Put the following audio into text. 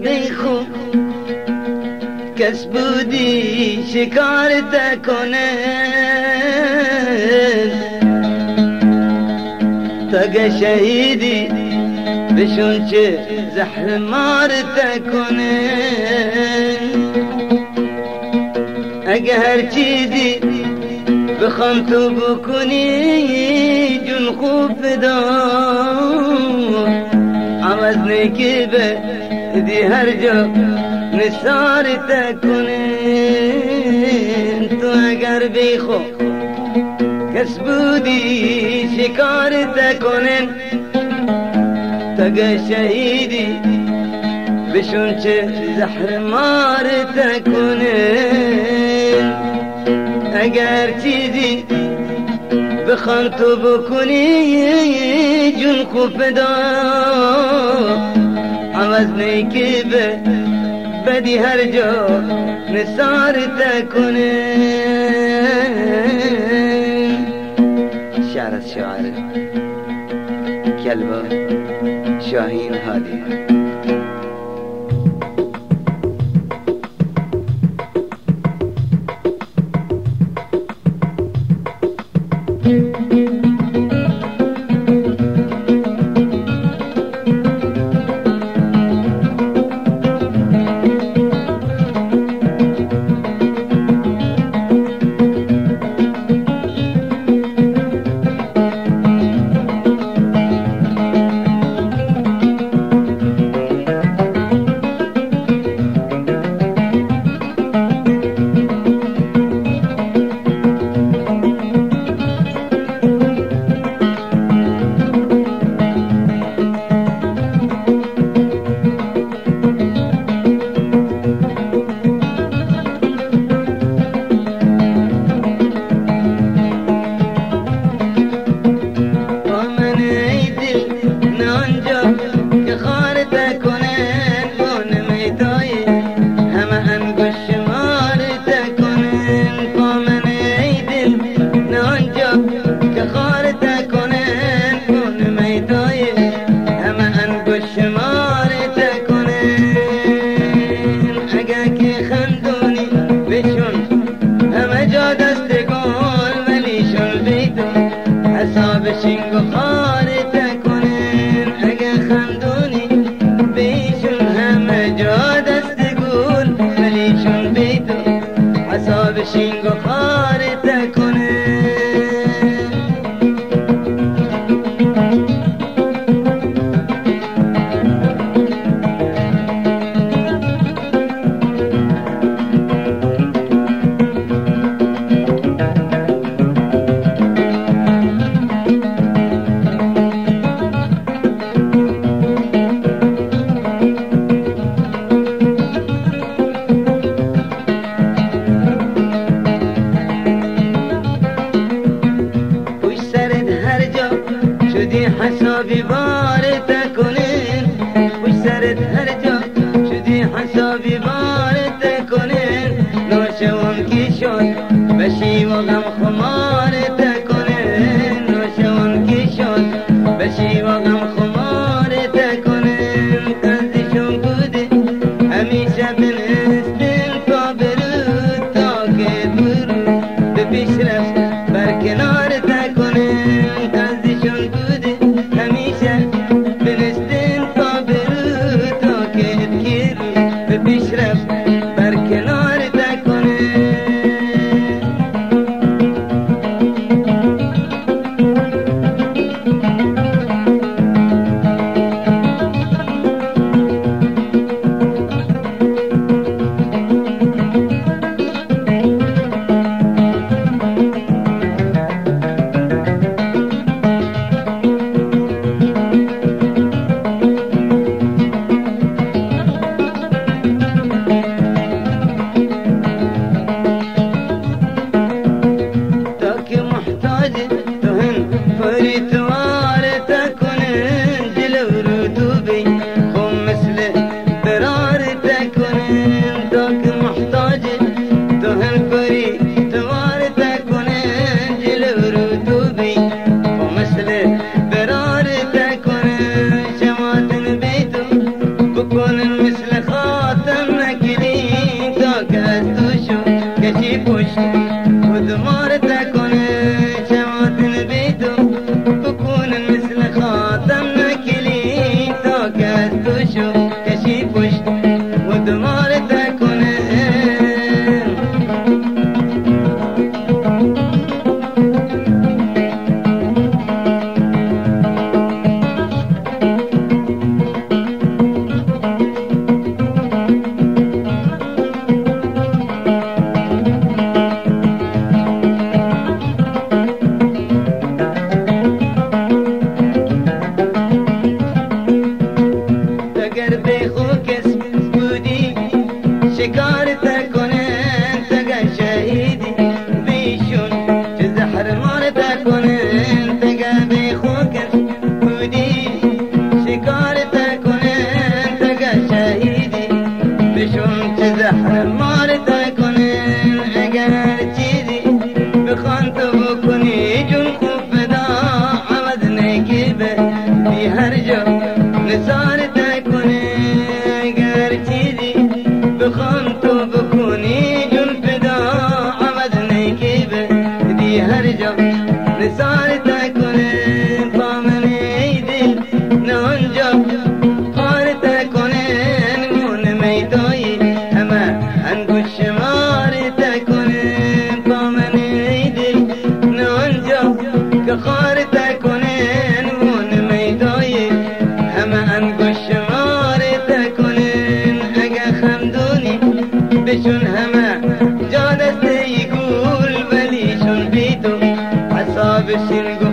بیخو کس بودی شکار تکنه تگه شهیدی بشون چه زهر مار تکنه اگه هر چیزی بخوام تو بکنی جون خوب فدا عوض نیکی به دی هر جا نثار تکنه تو اگر بیخو کس بودی شکار تکنن تگه شهیدی بشون چه زهر مار تکنن اگر چیزی بخوام تو بکنی جون خوب فدا عوض نیکی به بدی هر جا نثار تکنه شعر از شاعر کلبا شاهین هادی شنگ و خار تکنن اگه خندونی بیشون همه جا دست گل ولیشون بیتو حساب شنگ و خار تکنن حسابی بار تکنن خوش سرت هر جا شدی حسابی بار تکنن نوشوم کی شد بشی و غم خمار تکنن نوشوم کی شد بشی و غم خمار تکنن تنزشون بوده همیشه بنستن تا برود تا که برود به پیش رفت بر کنار تکنن تنزشون بوده همیشه بنستن تا برود تا که به پیش رفت بر کنار تکنه مثل پشت و دمار تکنه شماتن بیتو بکنن مثل خاتم نکلین تا کس توشو کشی پشت و دمار تکنه شکار تکنن تگه شهیدی بیشون چه زهر مار تکنن تگه بی خوکس بودی شکار تکنن تگه شهیدی بیشون چه زهر مار تکنن اگر چیزی بخوان تو بکنی جون خوب فدا عوض نکی به بی هر جا نثار تکنن اگر چیزی بخوان تو بکنی جون فدا عوض نکی به دی هر جا نثار تکنه پامن دل نه آنجا خار تکنه مون میدایی همه انگوش شمار تکنه پامن دل نه آنجا که خار تکنه مون میدایی همه انگوش شمار تکنه اگه خمدونی بشون همه جا دسته گول ولیشون بیتو حساب شنگو